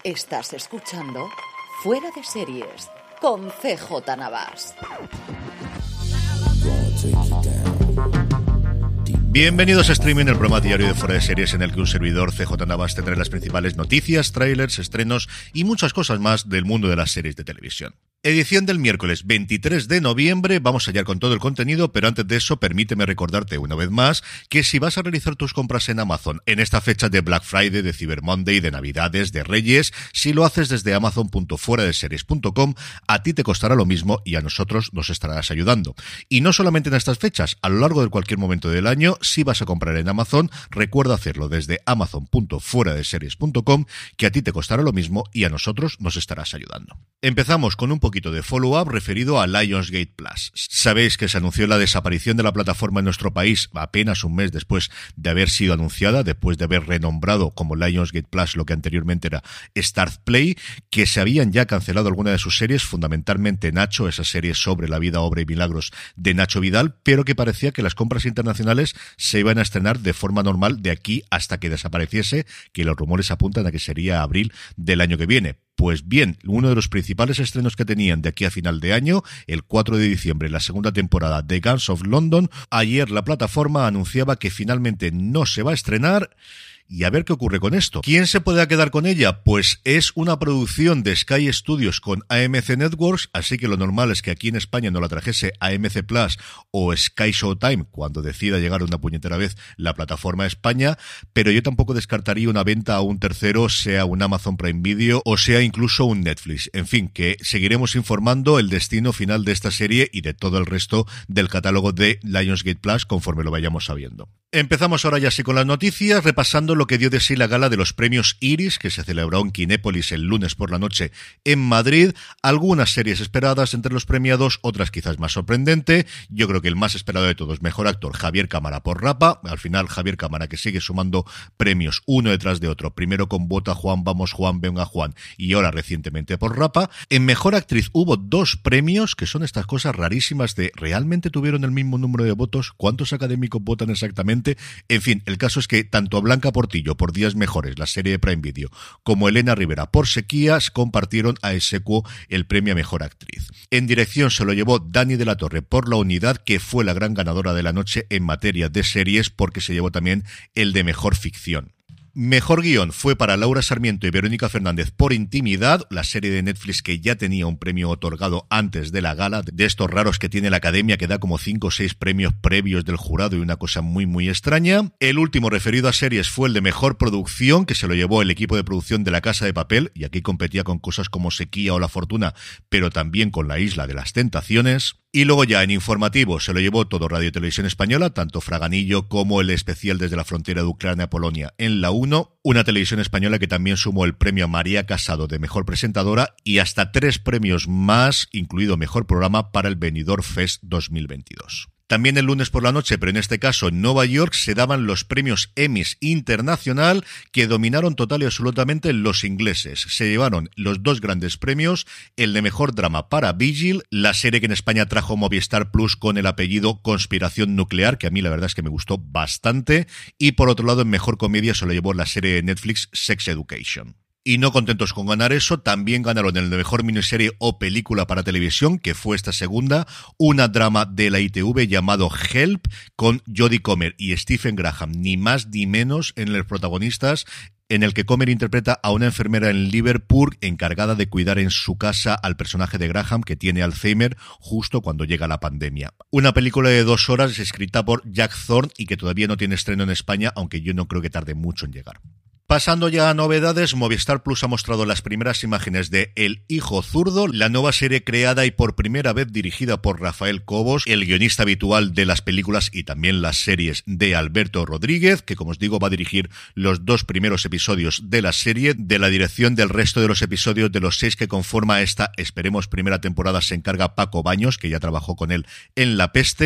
Estás escuchando Fuera de Series con CJ Navas. Bienvenidos a Streaming, el programa diario de Fuera de Series en el que un servidor, CJ Navas, tendrá las principales noticias, trailers, estrenos y muchas cosas más del mundo de las series de televisión. Edición del miércoles 23 de noviembre, vamos allá con todo el contenido, pero antes de eso permíteme recordarte una vez más que si vas a realizar tus compras en Amazon en esta fecha de Black Friday, de Cyber Monday, de Navidades, de Reyes, si lo haces desde amazon.fueradeseries.com, a ti te costará lo mismo y a nosotros nos estarás ayudando. Y no solamente en estas fechas, a lo largo de cualquier momento del año, si vas a comprar en Amazon, recuerda hacerlo desde amazon.fueradeseries.com, que a ti te costará lo mismo y a nosotros nos estarás ayudando. Empezamos con un poquito de follow-up referido a Lionsgate Plus. Sabéis que se anunció la desaparición de la plataforma en nuestro país apenas un mes después de haber sido anunciada, después de haber renombrado como Lionsgate Plus lo que anteriormente era Start Play, que se habían ya cancelado algunas de sus series, fundamentalmente Nacho, esa serie sobre la vida, obra y milagros de Nacho Vidal, pero que parecía que las compras internacionales se iban a estrenar de forma normal de aquí hasta que desapareciese, que los rumores apuntan a que sería abril del año que viene. Pues bien, uno de los principales estrenos que tenían de aquí a final de año, el 4 de diciembre, la segunda temporada de Guns of London, ayer la plataforma anunciaba que finalmente no se va a estrenar. Y a ver qué ocurre con esto. ¿Quién se puede quedar con ella? Pues es una producción de Sky Studios con AMC Networks, así que lo normal es que aquí en España no la trajese AMC Plus o Sky Showtime cuando decida llegar una puñetera vez la plataforma a España, pero yo tampoco descartaría una venta a un tercero, sea un Amazon Prime Video o sea incluso un Netflix. En fin, que seguiremos informando el destino final de esta serie y de todo el resto del catálogo de Lionsgate Plus conforme lo vayamos sabiendo. Empezamos ahora ya sí con las noticias, repasando lo que dio de sí la gala de los premios Iris, que se celebró en Kinépolis el lunes por la noche en Madrid. Algunas series esperadas entre los premiados, otras quizás más sorprendente. Yo creo que el más esperado de todos, mejor actor, Javier Cámara por Rapa. Al final, Javier Cámara, que sigue sumando premios uno detrás de otro. Primero con Vota Juan, Vamos Juan, Venga Juan, y ahora recientemente por Rapa. En mejor actriz hubo dos premios, que son estas cosas rarísimas de ¿realmente tuvieron el mismo número de votos? ¿Cuántos académicos votan exactamente? En fin, el caso es que tanto Blanca Portillo por Días Mejores, la serie de Prime Video, como Elena Rivera por Sequías compartieron a ex aequo el premio a Mejor Actriz. En dirección se lo llevó Dani de la Torre por La Unidad, que fue la gran ganadora de la noche en materia de series, porque se llevó también el de Mejor Ficción. Mejor guión fue para Laura Sarmiento y Verónica Fernández por Intimidad, la serie de Netflix que ya tenía un premio otorgado antes de la gala, de estos raros que tiene la Academia, que da como 5 o 6 premios previos del jurado y una cosa muy muy extraña. El último referido a series fue el de Mejor Producción, que se lo llevó el equipo de producción de La Casa de Papel, y aquí competía con cosas como Sequía o La Fortuna, pero también con La Isla de las Tentaciones. Y luego ya en informativo se lo llevó todo Radio y Televisión Española, tanto Fraganillo como el especial desde la frontera de Ucrania a Polonia en la 1, una televisión española que también sumó el premio a María Casado de Mejor Presentadora y hasta 3 premios más, incluido Mejor Programa para el Benidorm Fest 2022. También el lunes por la noche, pero en este caso en Nueva York, se daban los premios Emmys Internacional, que dominaron total y absolutamente los ingleses. Se llevaron los 2 grandes premios, el de Mejor Drama para Vigil, la serie que en España trajo Movistar Plus con el apellido Conspiración Nuclear, que a mí la verdad es que me gustó bastante, y por otro lado en Mejor Comedia se lo llevó la serie de Netflix Sex Education. Y no contentos con ganar eso, también ganaron el de Mejor Miniserie o Película para Televisión, que fue esta segunda, una drama de la ITV llamado Help, con Jodie Comer y Stephen Graham, ni más ni menos en los protagonistas, en el que Comer interpreta a una enfermera en Liverpool encargada de cuidar en su casa al personaje de Graham, que tiene Alzheimer, justo cuando llega la pandemia. Una película de 2 horas escrita por Jack Thorne y que todavía no tiene estreno en España, aunque yo no creo que tarde mucho en llegar. Pasando ya a novedades, Movistar Plus ha mostrado las primeras imágenes de El Hijo Zurdo, la nueva serie creada y por primera vez dirigida por Rafael Cobos, el guionista habitual de las películas y también las series de Alberto Rodríguez, que como os digo va a dirigir los 2 primeros episodios de la serie. De la dirección del resto de los episodios de los 6 que conforma esta, esperemos, primera temporada se encarga Paco Baños, que ya trabajó con él en La Peste.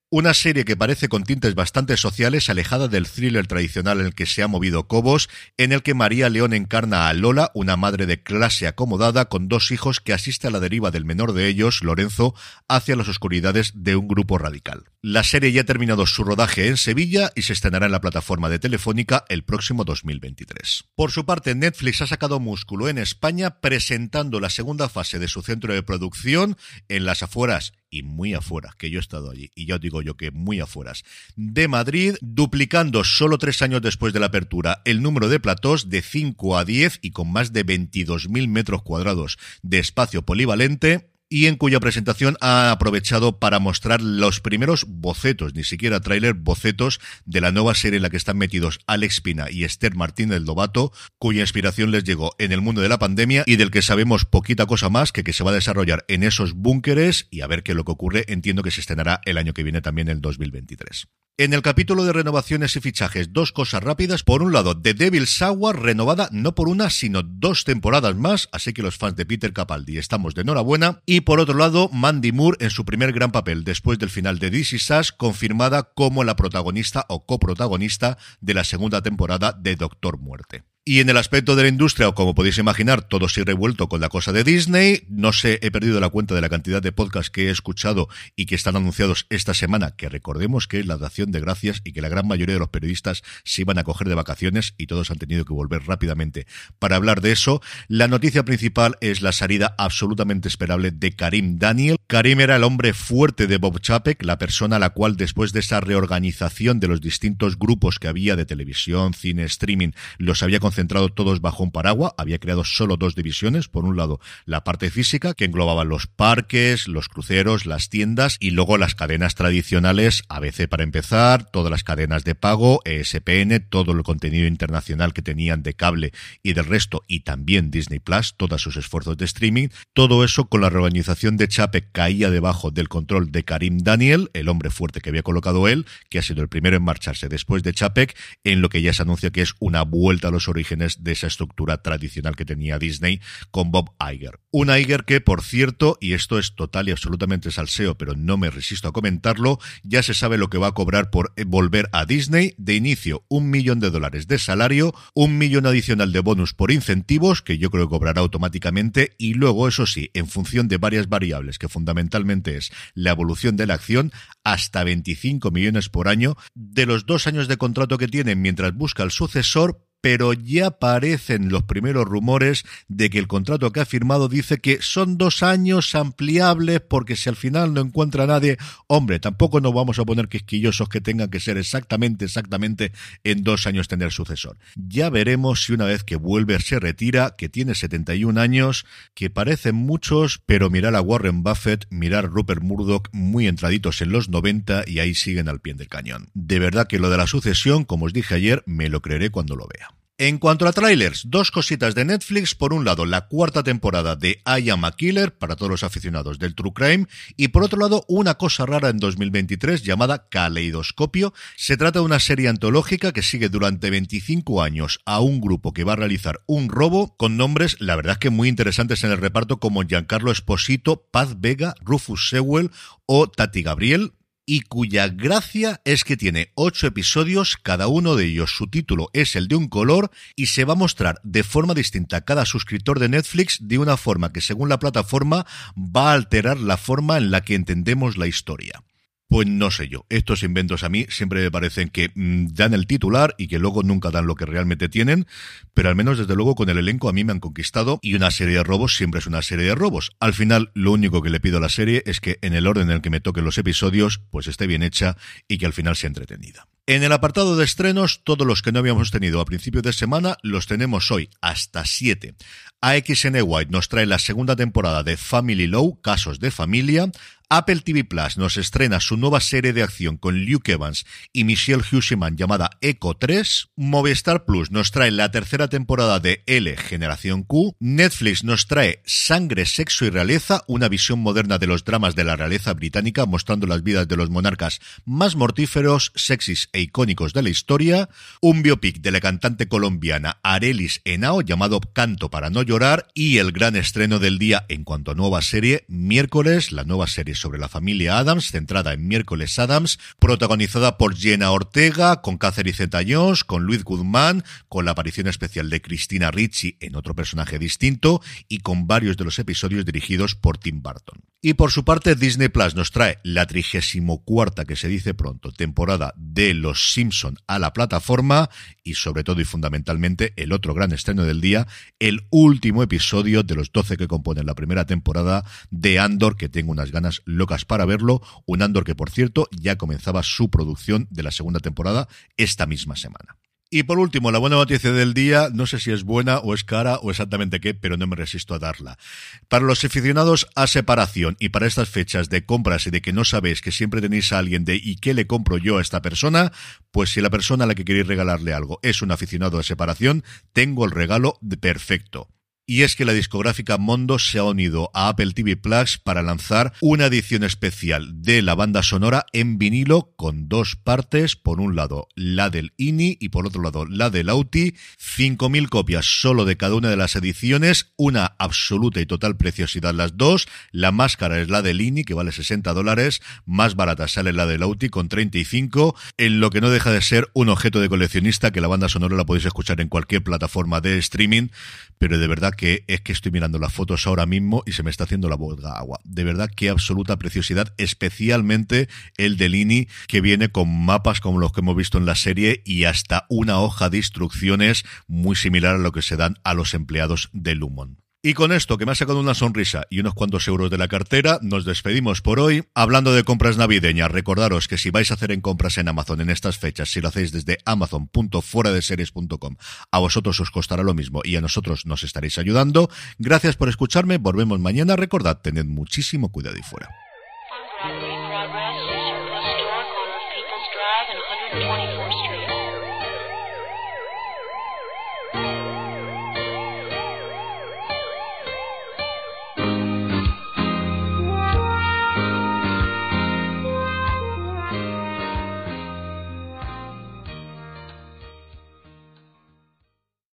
Una serie que parece con tintes bastante sociales, alejada del thriller tradicional en el que se ha movido Cobos, en el que María León encarna a Lola, una madre de clase acomodada con 2 hijos que asiste a la deriva del menor de ellos, Lorenzo, hacia las oscuridades de un grupo radical. La serie ya ha terminado su rodaje en Sevilla y se estrenará en la plataforma de Telefónica el próximo 2023. Por su parte, Netflix ha sacado músculo en España presentando la segunda fase de su centro de producción en las afueras, y muy afuera, que yo he estado allí, y ya os digo yo que muy afueras, de Madrid, duplicando solo 3 años después de la apertura el número de platós de 5 a 10 y con más de 22.000 metros cuadrados de espacio polivalente, y en cuya presentación ha aprovechado para mostrar los primeros bocetos, ni siquiera tráiler, bocetos de la nueva serie en la que están metidos Alex Pina y Esther Martínez Lobato, cuya inspiración les llegó en el mundo de la pandemia y del que sabemos poquita cosa más que se va a desarrollar en esos búnkeres, y a ver qué es lo que ocurre. Entiendo que se estrenará el año que viene, también el 2023. En el capítulo de renovaciones y fichajes, 2 cosas rápidas. Por un lado, The Devil's Hour, renovada no por 1, sino 2 temporadas más, así que los fans de Peter Capaldi estamos de enhorabuena. Y por otro lado, Mandy Moore en su primer gran papel después del final de This Is Us, confirmada como la protagonista o coprotagonista de la segunda temporada de Doctor Muerte. Y en el aspecto de la industria, o como podéis imaginar, todo sigue revuelto con la cosa de Disney. No sé, he perdido la cuenta de la cantidad de podcasts que he escuchado y que están anunciados esta semana, que recordemos que es la Acción de Gracias y que la gran mayoría de los periodistas se iban a coger de vacaciones y todos han tenido que volver rápidamente para hablar de eso. La noticia principal es la salida absolutamente esperable de Karim Daniel. Karim era el hombre fuerte de Bob Chapek, la persona a la cual, después de esa reorganización de los distintos grupos que había de televisión, cine, streaming, los había concentrado todos bajo un paraguas. Había creado solo 2 divisiones. Por un lado, la parte física, que englobaba los parques, los cruceros, las tiendas, y luego las cadenas tradicionales, ABC para empezar, todas las cadenas de pago, ESPN, todo el contenido internacional que tenían de cable y del resto, y también Disney Plus, todos sus esfuerzos de streaming. Todo eso, con la reorganización de Chapek, caía debajo del control de Karim Daniel, el hombre fuerte que había colocado él, que ha sido el primero en marcharse después de Chapek, en lo que ya se anuncia que es una vuelta a los orígenes de esa estructura tradicional que tenía Disney con Bob Iger. Un Iger que, por cierto, y esto es total y absolutamente salseo, pero no me resisto a comentarlo, ya se sabe lo que va a cobrar por volver a Disney. De inicio, $1 millón de salario, $1 millón adicional de bonus por incentivos, que yo creo que cobrará automáticamente, y luego, eso sí, en función de varias variables, que fundamentalmente es la evolución de la acción, hasta 25 millones por año, de los 2 años de contrato que tienen mientras busca el sucesor. Pero ya aparecen los primeros rumores de que el contrato que ha firmado dice que son 2 años ampliables, porque si al final no encuentra a nadie, hombre, tampoco nos vamos a poner quisquillosos que tengan que ser exactamente en 2 años tener sucesor. Ya veremos si una vez que vuelve se retira, que tiene 71 años, que parecen muchos, pero mirar a Warren Buffett, mirar a Rupert Murdoch, muy entraditos en los 90 y ahí siguen al pie del cañón. De verdad que lo de la sucesión, como os dije ayer, me lo creeré cuando lo vea. En cuanto a trailers, 2 cositas de Netflix. Por un lado, la 4ª temporada de I Am a Killer, para todos los aficionados del True Crime, y por otro lado, una cosa rara en 2023 llamada Caleidoscopio. Se trata de una serie antológica que sigue durante 25 años a un grupo que va a realizar un robo, con nombres, la verdad, que muy interesantes en el reparto, como Giancarlo Esposito, Paz Vega, Rufus Sewell o Tati Gabriel, y cuya gracia es que tiene 8 episodios, cada uno de ellos su título es el de un color, y se va a mostrar de forma distinta a cada suscriptor de Netflix, de una forma que, según la plataforma, va a alterar la forma en la que entendemos la historia. Pues no sé yo, estos inventos a mí siempre me parecen que dan el titular y que luego nunca dan lo que realmente tienen, pero al menos desde luego con el elenco a mí me han conquistado, y una serie de robos siempre es una serie de robos. Al final, lo único que le pido a la serie es que en el orden en el que me toquen los episodios, pues esté bien hecha y que al final sea entretenida. En el apartado de estrenos, todos los que no habíamos tenido a principios de semana los tenemos hoy, hasta 7. AXN White nos trae la segunda temporada de Family Law, Casos de Familia. Apple TV Plus nos estrena su nueva serie de acción con Luke Evans y Michelle Huseman llamada Echo 3. Movistar Plus nos trae la 3ª temporada de L, Generación Q. Netflix nos trae Sangre, Sexo y Realeza, una visión moderna de los dramas de la realeza británica, mostrando las vidas de los monarcas más mortíferos, sexys e icónicos de la historia, un biopic de la cantante colombiana Arelis Henao llamado Canto para no llorar y el gran estreno del día en cuanto a nueva serie, Miércoles, la nueva serie sobre la familia Addams, centrada en Miércoles Addams, protagonizada por Jenna Ortega, con Catherine Zeta-Jones, con Luis Guzmán, con la aparición especial de Christina Ricci en otro personaje distinto y con varios de los episodios dirigidos por Tim Burton. Y por su parte, Disney Plus nos trae la 34ª, que se dice pronto, temporada de Los Simpson a la plataforma y sobre todo y fundamentalmente el otro gran estreno del día, el último episodio de los 12 que componen la primera temporada de Andor, que tengo unas ganas locas para verlo, un Andor que por cierto ya comenzaba su producción de la segunda temporada esta misma semana. Y por último, la buena noticia del día, no sé si es buena o es cara o exactamente qué, pero no me resisto a darla. Para los aficionados a separación y para estas fechas de compras y de que no sabéis que siempre tenéis a alguien de ¿y qué le compro yo a esta persona? Pues si la persona a la que queréis regalarle algo es un aficionado a separación, tengo el regalo perfecto. Y es que la discográfica Mondo se ha unido a Apple TV Plus para lanzar una edición especial de la banda sonora en vinilo con dos partes, por un lado la del INI y por otro lado la del Auti, 5.000 copias solo de cada una de las ediciones, una absoluta y total preciosidad las dos, la más cara es la del INI que vale $60, más barata sale la del Auti con 35, en lo que no deja de ser un objeto de coleccionista que la banda sonora la podéis escuchar en cualquier plataforma de streaming, pero de verdad que es que estoy mirando las fotos ahora mismo y se me está haciendo la boca agua. De verdad, qué absoluta preciosidad, especialmente el del INI, que viene con mapas como los que hemos visto en la serie y hasta una hoja de instrucciones muy similar a lo que se dan a los empleados de Lumon. Y con esto, que me ha sacado una sonrisa y unos cuantos euros de la cartera, nos despedimos por hoy. Hablando de compras navideñas, recordaros que si vais a hacer en compras en Amazon en estas fechas, si lo hacéis desde amazon.fueradeseries.com, a vosotros os costará lo mismo y a nosotros nos estaréis ayudando. Gracias por escucharme, volvemos mañana. Recordad, tened muchísimo cuidado y fuera.